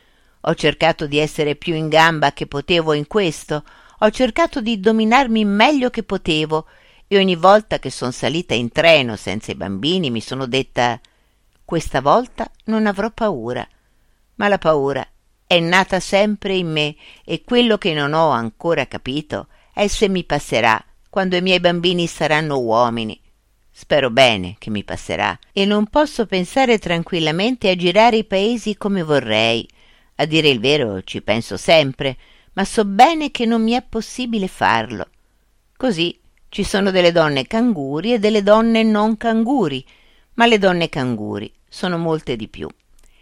Ho cercato di essere più in gamba che potevo in questo, ho cercato di dominarmi meglio che potevo e ogni volta che son salita in treno senza i bambini mi sono detta: questa volta non avrò paura. Ma la paura è nata sempre in me e quello che non ho ancora capito è se mi passerà quando i miei bambini saranno uomini. Spero bene che mi passerà e non posso pensare tranquillamente a girare i paesi come vorrei. A dire il vero ci penso sempre, ma so bene che non mi è possibile farlo. Così ci sono delle donne canguri e delle donne non canguri, ma le donne canguri sono molte di più.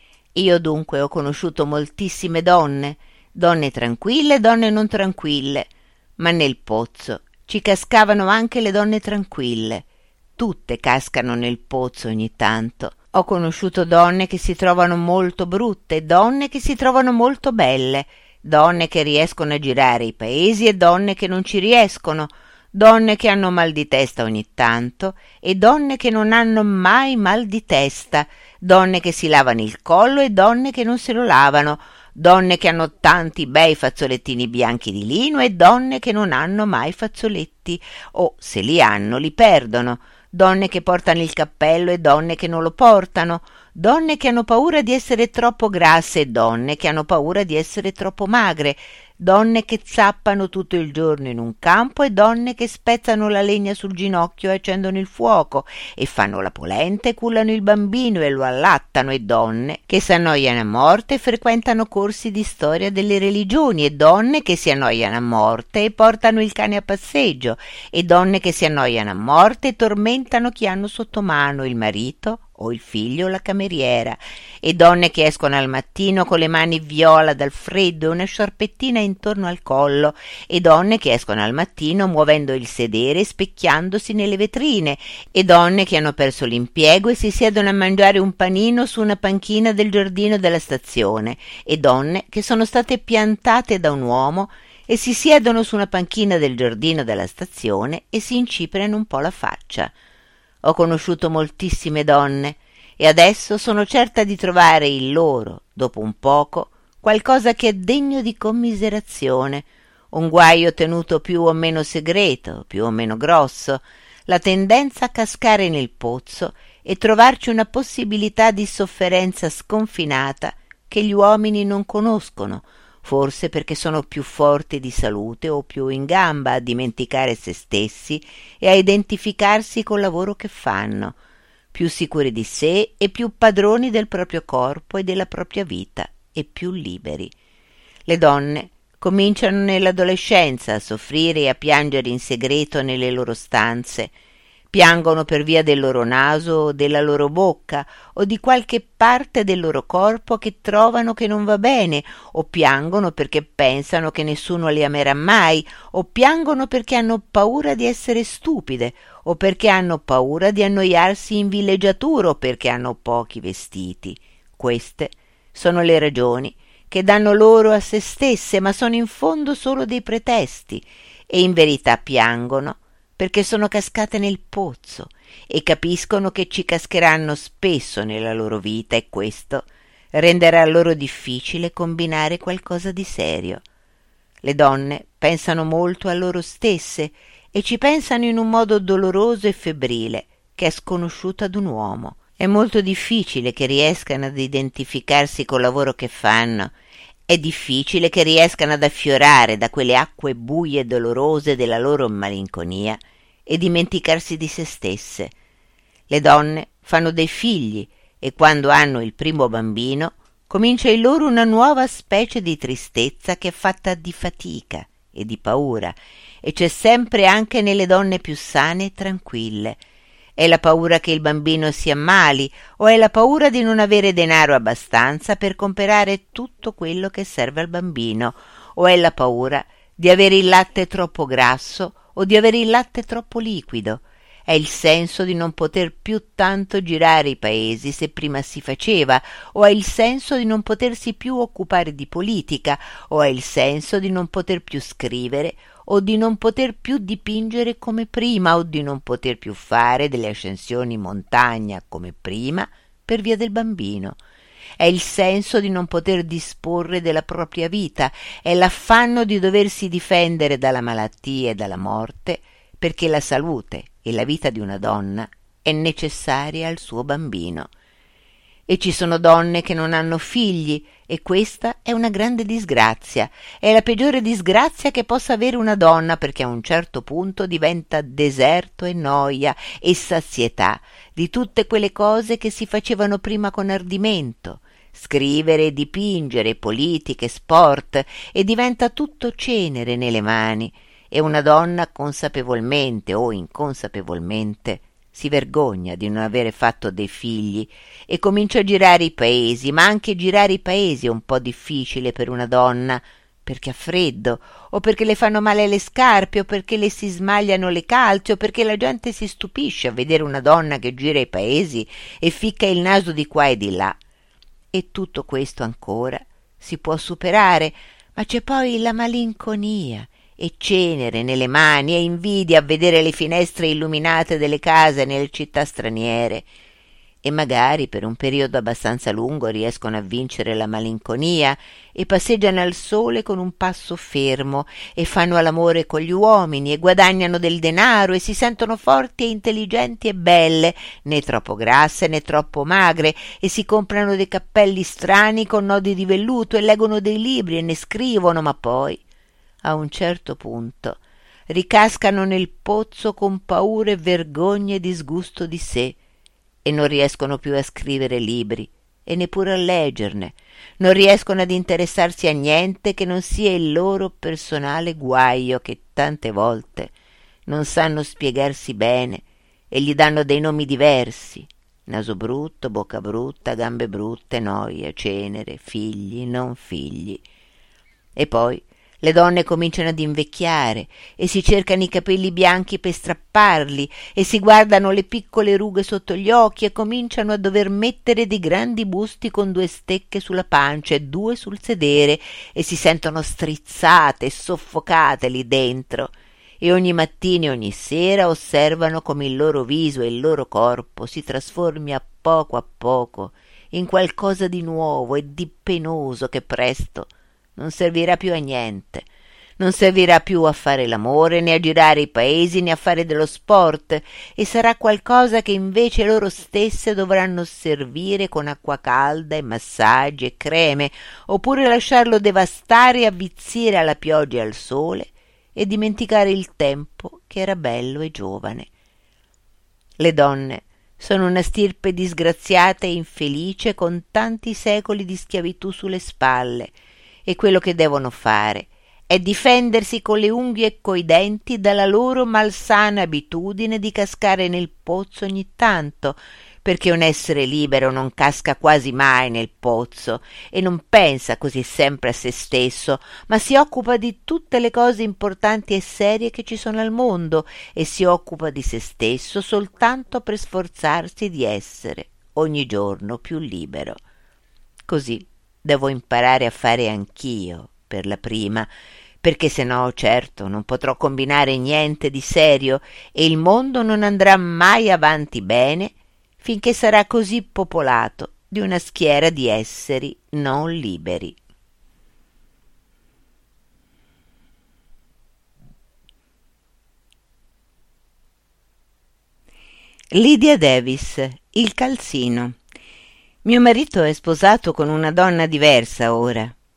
Io dunque ho conosciuto moltissime donne, donne tranquille e donne non tranquille, ma nel pozzo ci cascavano anche le donne tranquille. Tutte cascano nel pozzo ogni tanto. Ho conosciuto donne che si trovano molto brutte, donne che si trovano molto belle, donne che riescono a girare i paesi e donne che non ci riescono, donne che hanno mal di testa ogni tanto e donne che non hanno mai mal di testa, donne che si lavano il collo e donne che non se lo lavano, donne che hanno tanti bei fazzolettini bianchi di lino e donne che non hanno mai fazzoletti o, se li hanno, li perdono, donne che portano il cappello e donne che non lo portano, donne che hanno paura di essere troppo grasse e donne che hanno paura di essere troppo magre, donne che zappano tutto il giorno in un campo e donne che spezzano la legna sul ginocchio e accendono il fuoco e fanno la polenta e cullano il bambino e lo allattano e donne che si annoiano a morte e frequentano corsi di storia delle religioni e donne che si annoiano a morte e portano il cane a passeggio e donne che si annoiano a morte e tormentano chi hanno sotto mano, il marito o il figlio o la cameriera, e donne che escono al mattino con le mani viola dal freddo e una sciarpettina intorno al collo, e donne che escono al mattino muovendo il sedere e specchiandosi nelle vetrine, e donne che hanno perso l'impiego e si siedono a mangiare un panino su una panchina del giardino della stazione, e donne che sono state piantate da un uomo e si siedono su una panchina del giardino della stazione e si incipriano un po' la faccia. Ho conosciuto moltissime donne e adesso sono certa di trovare in loro, dopo un poco, qualcosa che è degno di commiserazione, un guaio tenuto più o meno segreto, più o meno grosso, la tendenza a cascare nel pozzo e trovarci una possibilità di sofferenza sconfinata che gli uomini non conoscono, forse perché sono più forti di salute o più in gamba a dimenticare se stessi e a identificarsi col lavoro che fanno, più sicuri di sé e più padroni del proprio corpo e della propria vita e più liberi. Le donne cominciano nell'adolescenza a soffrire e a piangere in segreto nelle loro stanze, piangono per via del loro naso o della loro bocca o di qualche parte del loro corpo che trovano che non va bene, o piangono perché pensano che nessuno li amerà mai, o piangono perché hanno paura di essere stupide, o perché hanno paura di annoiarsi in villeggiatura, o perché hanno pochi vestiti. Queste sono le ragioni che danno loro a se stesse, ma sono in fondo solo dei pretesti, e in verità piangono perché sono cascate nel pozzo e capiscono che ci cascheranno spesso nella loro vita e questo renderà loro difficile combinare qualcosa di serio. Le donne pensano molto a loro stesse e ci pensano in un modo doloroso e febbrile che è sconosciuto ad un uomo. È molto difficile che riescano ad identificarsi col lavoro che fanno. È difficile che riescano ad affiorare da quelle acque buie e dolorose della loro malinconia e dimenticarsi di se stesse. Le donne fanno dei figli e quando hanno il primo bambino comincia in loro una nuova specie di tristezza che è fatta di fatica e di paura, e c'è sempre anche nelle donne più sane e tranquille. È la paura che il bambino si ammali o è la paura di non avere denaro abbastanza per comprare tutto quello che serve al bambino, o è la paura di avere il latte troppo grasso o di avere il latte troppo liquido. È il senso di non poter più tanto girare i paesi se prima si faceva, o è il senso di non potersi più occupare di politica, o è il senso di non poter più scrivere o di non poter più dipingere come prima, o di non poter più fare delle ascensioni in montagna come prima per via del bambino. È il senso di non poter disporre della propria vita, è l'affanno di doversi difendere dalla malattia e dalla morte, perché la salute e la vita di una donna è necessaria al suo bambino. E ci sono donne che non hanno figli, e questa è una grande disgrazia, è la peggiore disgrazia che possa avere una donna, perché a un certo punto diventa deserto e noia e sazietà di tutte quelle cose che si facevano prima con ardimento, scrivere, dipingere, politiche, sport, e diventa tutto cenere nelle mani, e una donna consapevolmente o inconsapevolmente si vergogna di non avere fatto dei figli e comincia a girare i paesi, ma anche girare i paesi è un po' difficile per una donna, perché ha freddo, o perché le fanno male le scarpe, o perché le si smagliano le calze, o perché la gente si stupisce a vedere una donna che gira i paesi e ficca il naso di qua e di là. E tutto questo ancora si può superare, ma c'è poi la malinconia e cenere nelle mani e invidia a vedere le finestre illuminate delle case nelle città straniere, e magari per un periodo abbastanza lungo riescono a vincere la malinconia e passeggiano al sole con un passo fermo e fanno all'amore con gli uomini e guadagnano del denaro e si sentono forti e intelligenti e belle, né troppo grasse né troppo magre, e si comprano dei cappelli strani con nodi di velluto e leggono dei libri e ne scrivono, ma poi a un certo punto ricascano nel pozzo con paura e vergogna e disgusto di sé e non riescono più a scrivere libri e neppure a leggerne, non riescono ad interessarsi a niente che non sia il loro personale guaio, che tante volte non sanno spiegarsi bene e gli danno dei nomi diversi: naso brutto, bocca brutta, gambe brutte, noia, cenere, figli, non figli. E poi le donne cominciano ad invecchiare e si cercano i capelli bianchi per strapparli e si guardano le piccole rughe sotto gli occhi e cominciano a dover mettere dei grandi busti con due stecche sulla pancia e due sul sedere e si sentono strizzate e soffocate lì dentro, e ogni mattina e ogni sera osservano come il loro viso e il loro corpo si trasformi a poco a poco in qualcosa di nuovo e di penoso che presto non servirà più a niente, non servirà più a fare l'amore, né a girare i paesi, né a fare dello sport, e sarà qualcosa che invece loro stesse dovranno servire con acqua calda e massaggi e creme, oppure lasciarlo devastare e avvizzire alla pioggia e al sole e dimenticare il tempo che era bello e giovane. Le donne sono una stirpe disgraziata e infelice con tanti secoli di schiavitù sulle spalle, e quello che devono fare è difendersi con le unghie e coi denti dalla loro malsana abitudine di cascare nel pozzo ogni tanto, perché un essere libero non casca quasi mai nel pozzo e non pensa così sempre a se stesso, ma si occupa di tutte le cose importanti e serie che ci sono al mondo e si occupa di se stesso soltanto per sforzarsi di essere ogni giorno più libero. Così devo imparare a fare anch'io per la prima, perché se no, certo, non potrò combinare niente di serio e il mondo non andrà mai avanti bene finché sarà così popolato di una schiera di esseri non liberi. Lydia Davis, Il calzino. Mio marito è sposato con una donna diversa ora.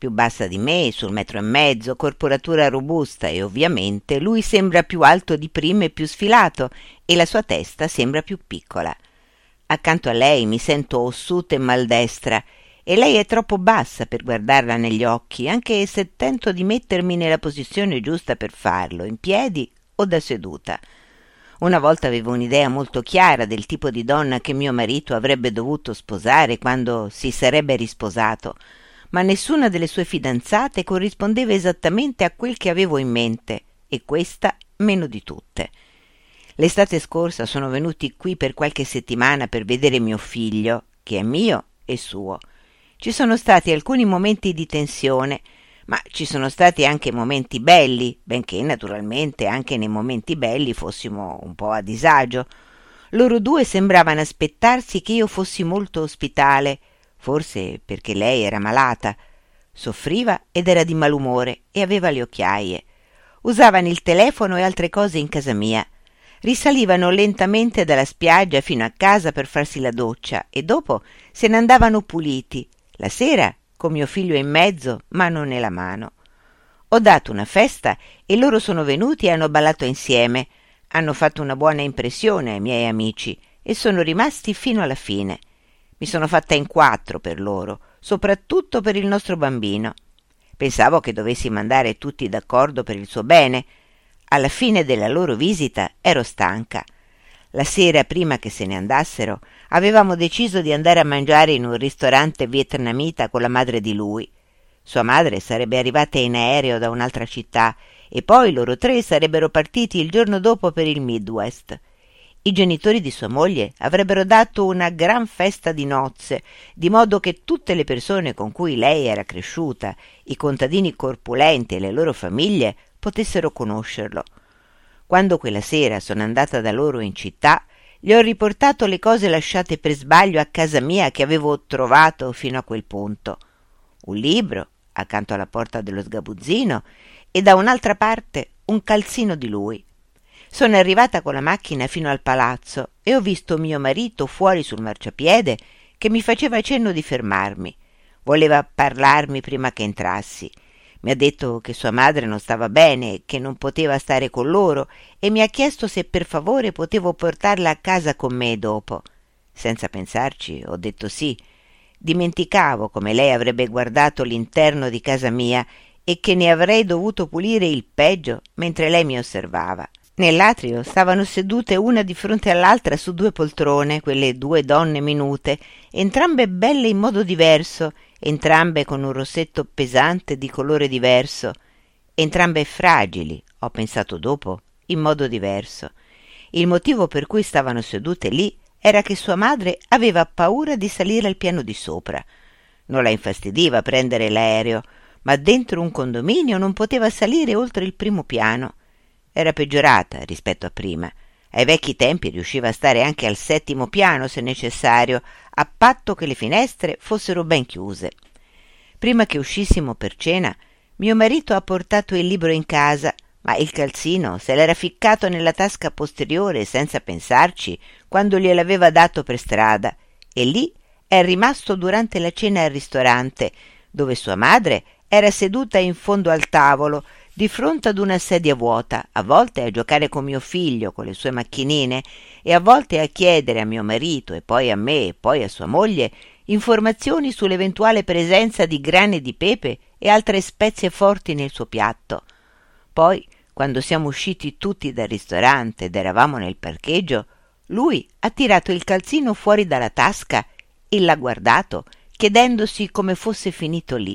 più bassa di me, sul metro e mezzo, corporatura robusta e ovviamente lui sembra più alto di prima e più sfilato e la sua testa sembra più piccola. Accanto a lei mi sento ossuta e maldestra e lei è troppo bassa per guardarla negli occhi, anche se tento di mettermi nella posizione giusta per farlo, in piedi o da seduta. Una volta avevo un'idea molto chiara del tipo di donna che mio marito avrebbe dovuto sposare quando si sarebbe risposato, ma nessuna delle sue fidanzate corrispondeva esattamente a quel che avevo in mente, e questa meno di tutte. L'estate scorsa sono venuti qui per qualche settimana per vedere mio figlio, che è mio e suo. Ci sono stati alcuni momenti di tensione, ma ci sono stati anche momenti belli, benché naturalmente anche nei momenti belli fossimo un po' a disagio. Loro due sembravano aspettarsi che io fossi molto ospitale, forse perché lei era malata. Soffriva ed era di malumore e aveva le occhiaie. Usavano il telefono e altre cose in casa mia. Risalivano lentamente dalla spiaggia fino a casa per farsi la doccia e dopo se ne andavano puliti. La sera, con mio figlio in mezzo, mano nella mano. Ho dato una festa e loro sono venuti e hanno ballato insieme. Hanno fatto una buona impressione ai miei amici e sono rimasti fino alla fine. Mi sono fatta in quattro per loro, soprattutto per il nostro bambino. Pensavo che dovessimo andare tutti d'accordo per il suo bene. Alla fine della loro visita ero stanca. La sera prima che se ne andassero avevamo deciso di andare a mangiare in un ristorante vietnamita con la madre di lui. Sua madre sarebbe arrivata in aereo da un'altra città e poi loro tre sarebbero partiti il giorno dopo per il Midwest. I genitori di sua moglie avrebbero dato una gran festa di nozze, di modo che tutte le persone con cui lei era cresciuta, i contadini corpulenti e le loro famiglie, potessero conoscerlo. Quando quella sera sono andata da loro in città, gli ho riportato le cose lasciate per sbaglio a casa mia che avevo trovato fino a quel punto. Un libro accanto alla porta dello sgabuzzino e da un'altra parte un calzino di lui. Sono arrivata con la macchina fino al palazzo e ho visto mio marito fuori sul marciapiede che mi faceva cenno di fermarmi. Voleva parlarmi prima che entrassi. Mi ha detto che sua madre non stava bene e che non poteva stare con loro e mi ha chiesto se per favore potevo portarla a casa con me dopo. Senza pensarci ho detto sì. Dimenticavo come lei avrebbe guardato l'interno di casa mia e che ne avrei dovuto pulire il peggio mentre lei mi osservava. Nell'atrio stavano sedute una di fronte all'altra su due poltrone, quelle due donne minute, entrambe belle in modo diverso, entrambe con un rossetto pesante di colore diverso, entrambe fragili, ho pensato dopo, in modo diverso. Il motivo per cui stavano sedute lì era che sua madre aveva paura di salire al piano di sopra. Non la infastidiva prendere l'aereo, ma dentro un condominio non poteva salire oltre il primo piano. Era peggiorata rispetto a prima. Ai vecchi tempi riusciva a stare anche al settimo piano se necessario, a patto che le finestre fossero ben chiuse. Prima che uscissimo per cena, mio marito ha portato il libro in casa, ma il calzino se l'era ficcato nella tasca posteriore senza pensarci quando gliel'aveva dato per strada, e lì è rimasto durante la cena al ristorante, dove sua madre era seduta in fondo al tavolo, di fronte ad una sedia vuota, a volte a giocare con mio figlio con le sue macchinine e a volte a chiedere a mio marito e poi a me e poi a sua moglie informazioni sull'eventuale presenza di grane di pepe e altre spezie forti nel suo piatto. Poi, quando siamo usciti tutti dal ristorante ed eravamo nel parcheggio, lui ha tirato il calzino fuori dalla tasca e l'ha guardato, chiedendosi come fosse finito lì.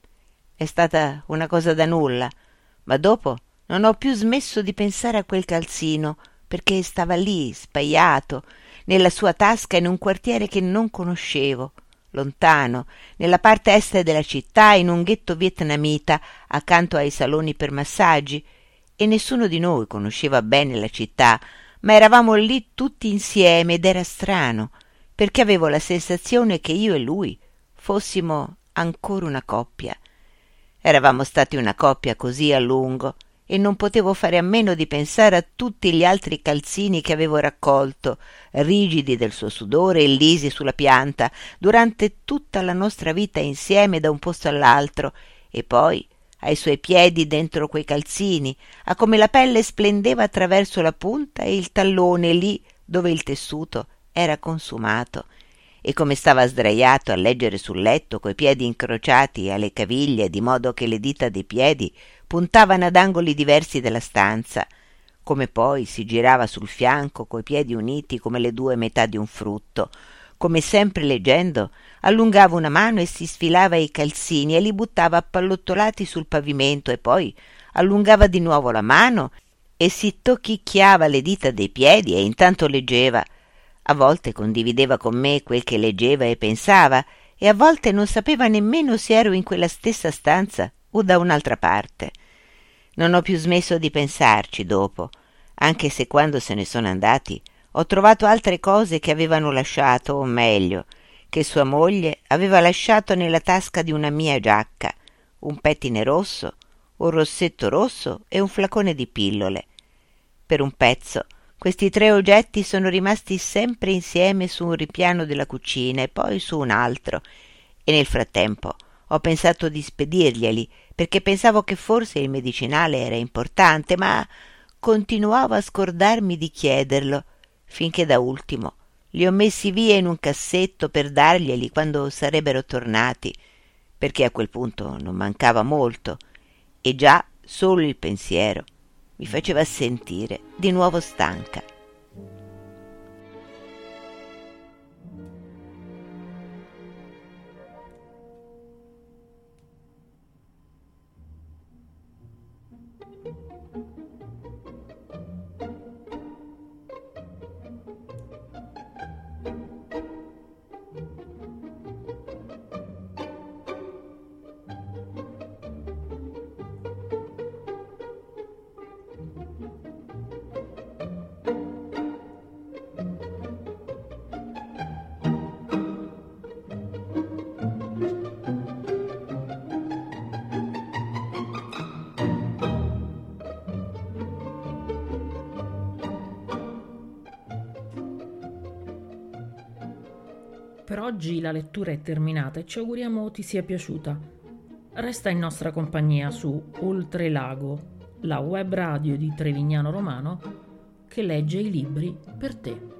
È stata una cosa da nulla, ma dopo non ho più smesso di pensare a quel calzino, perché stava lì, spaiato, nella sua tasca in un quartiere che non conoscevo, lontano, nella parte est della città, in un ghetto vietnamita, accanto ai saloni per massaggi, e nessuno di noi conosceva bene la città, ma eravamo lì tutti insieme ed era strano, perché avevo la sensazione che io e lui fossimo ancora una coppia. Eravamo stati una coppia così a lungo e non potevo fare a meno di pensare a tutti gli altri calzini che avevo raccolto, rigidi del suo sudore e lisi sulla pianta, durante tutta la nostra vita insieme da un posto all'altro, e poi ai suoi piedi dentro quei calzini, a come la pelle splendeva attraverso la punta e il tallone lì dove il tessuto era consumato, e come stava sdraiato a leggere sul letto coi piedi incrociati alle caviglie, di modo che le dita dei piedi puntavano ad angoli diversi della stanza, come poi si girava sul fianco coi piedi uniti come le due metà di un frutto, come sempre leggendo allungava una mano e si sfilava i calzini e li buttava appallottolati sul pavimento, e poi allungava di nuovo la mano e si tocchicchiava le dita dei piedi e intanto leggeva. A volte condivideva con me quel che leggeva e pensava, e a volte non sapeva nemmeno se ero in quella stessa stanza o da un'altra parte. Non ho più smesso di pensarci dopo, anche se quando se ne sono andati ho trovato altre cose che avevano lasciato, o meglio, che sua moglie aveva lasciato nella tasca di una mia giacca, un pettine rosso, un rossetto rosso e un flacone di pillole. Per un pezzo questi tre oggetti sono rimasti sempre insieme su un ripiano della cucina e poi su un altro, e nel frattempo ho pensato di spedirglieli, perché pensavo che forse il medicinale era importante, ma continuavo a scordarmi di chiederlo, finché da ultimo li ho messi via in un cassetto per darglieli quando sarebbero tornati, perché a quel punto non mancava molto, e già solo il pensiero mi faceva sentire di nuovo stanca. Per oggi la lettura è terminata e ci auguriamo ti sia piaciuta. Resta in nostra compagnia su Oltrelago, la web radio di Trevignano Romano che legge i libri per te.